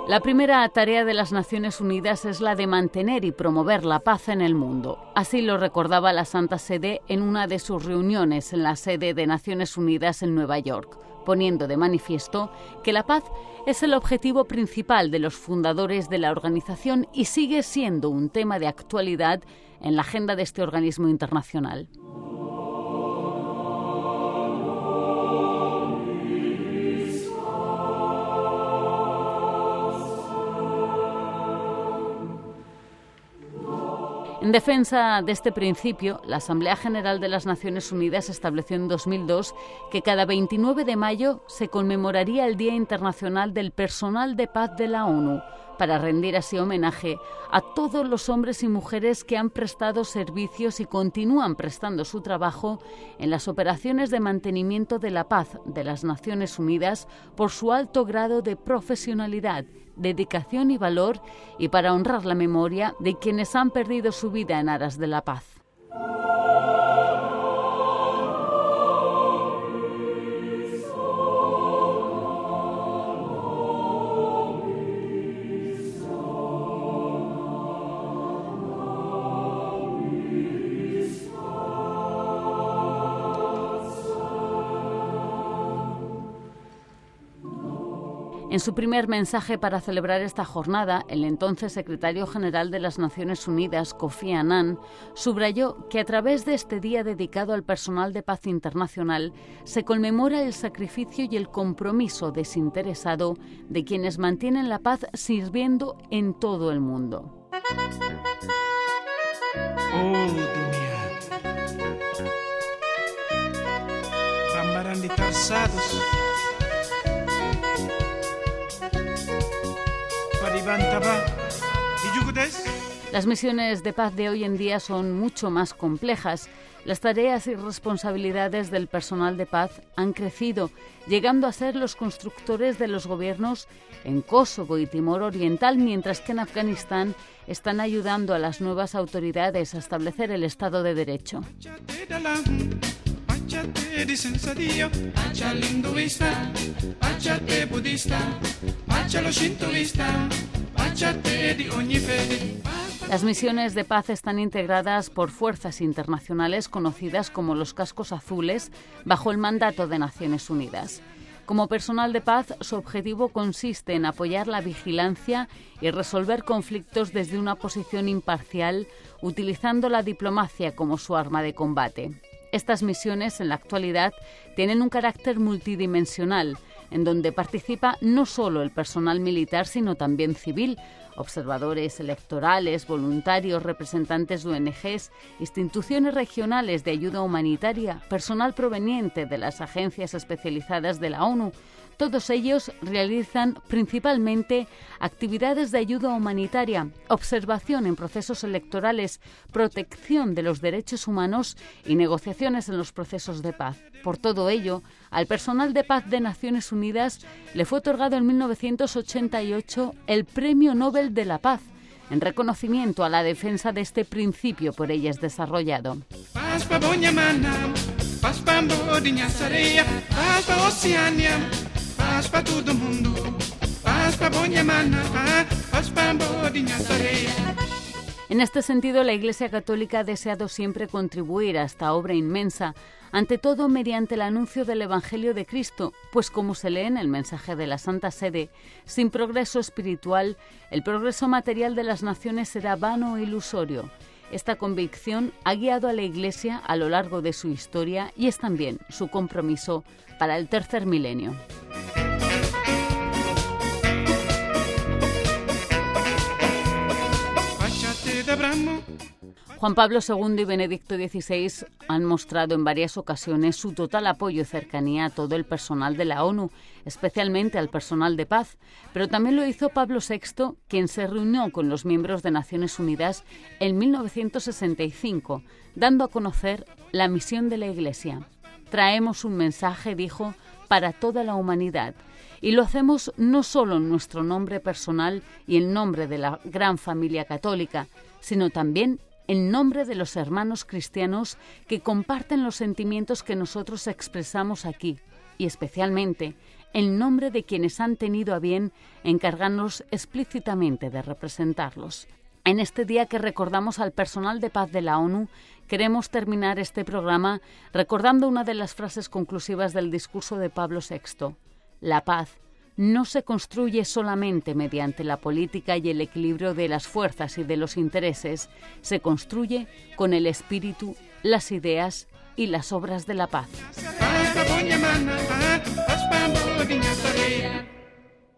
La primera tarea de las Naciones Unidas es la de mantener y promover la paz en el mundo. Así lo recordaba la Santa Sede en una de sus reuniones en la sede de Naciones Unidas en Nueva York, poniendo de manifiesto que la paz es el objetivo principal de los fundadores de la organización y sigue siendo un tema de actualidad en la agenda de este organismo internacional. En defensa de este principio, la Asamblea General de las Naciones Unidas estableció en 2002 que cada 29 de mayo se conmemoraría el Día Internacional del Personal de Paz de la ONU, para rendir así homenaje a todos los hombres y mujeres que han prestado servicios y continúan prestando su trabajo en las operaciones de mantenimiento de la paz de las Naciones Unidas por su alto grado de profesionalidad, dedicación y valor, y para honrar la memoria de quienes han perdido su vida en aras de la paz. En su primer mensaje para celebrar esta jornada, el entonces secretario general de las Naciones Unidas, Kofi Annan, subrayó que a través de este día dedicado al personal de paz internacional se conmemora el sacrificio y el compromiso desinteresado de quienes mantienen la paz sirviendo en todo el mundo. Oh, dunia. Rambaran ditarsados. Las misiones de paz de hoy en día son mucho más complejas. Las tareas y responsabilidades del personal de paz han crecido, llegando a ser los constructores de los gobiernos en Kosovo y Timor Oriental, mientras que en Afganistán están ayudando a las nuevas autoridades a establecer el Estado de Derecho. Las misiones de paz están integradas por fuerzas internacionales conocidas como los Cascos Azules, bajo el mandato de Naciones Unidas. Como personal de paz, su objetivo consiste en apoyar la vigilancia y resolver conflictos desde una posición imparcial, utilizando la diplomacia como su arma de combate. Estas misiones, en la actualidad, tienen un carácter multidimensional, en donde participa no solo el personal militar, sino también civil, observadores electorales, voluntarios, representantes de ONGs, instituciones regionales de ayuda humanitaria, personal proveniente de las agencias especializadas de la ONU. Todos ellos realizan principalmente actividades de ayuda humanitaria, observación en procesos electorales, protección de los derechos humanos y negociaciones en los procesos de paz. Por todo ello, al personal de paz de Naciones Unidas le fue otorgado en 1988 el Premio Nobel de la Paz, en reconocimiento a la defensa de este principio por ellas desarrollado. Paz pa Oceania, paz pa todo mundo, paz pa Boñamana, paz pa Bodiñasareya. En este sentido, la Iglesia Católica ha deseado siempre contribuir a esta obra inmensa, ante todo mediante el anuncio del Evangelio de Cristo, pues como se lee en el mensaje de la Santa Sede, sin progreso espiritual, el progreso material de las naciones será vano e ilusorio. Esta convicción ha guiado a la Iglesia a lo largo de su historia y es también su compromiso para el tercer milenio. Juan Pablo II y Benedicto XVI han mostrado en varias ocasiones su total apoyo y cercanía a todo el personal de la ONU, especialmente al personal de paz, pero también lo hizo Pablo VI, quien se reunió con los miembros de Naciones Unidas en 1965, dando a conocer la misión de la Iglesia. Traemos un mensaje, dijo, para toda la humanidad, y lo hacemos no solo en nuestro nombre personal y en nombre de la gran familia católica, sino también en nombre de los hermanos cristianos que comparten los sentimientos que nosotros expresamos aquí, y especialmente en nombre de quienes han tenido a bien encargarnos explícitamente de representarlos. En este día que recordamos al personal de paz de la ONU, queremos terminar este programa recordando una de las frases conclusivas del discurso de Pablo VI. La paz no se construye solamente mediante la política y el equilibrio de las fuerzas y de los intereses, se construye con el espíritu, las ideas y las obras de la paz.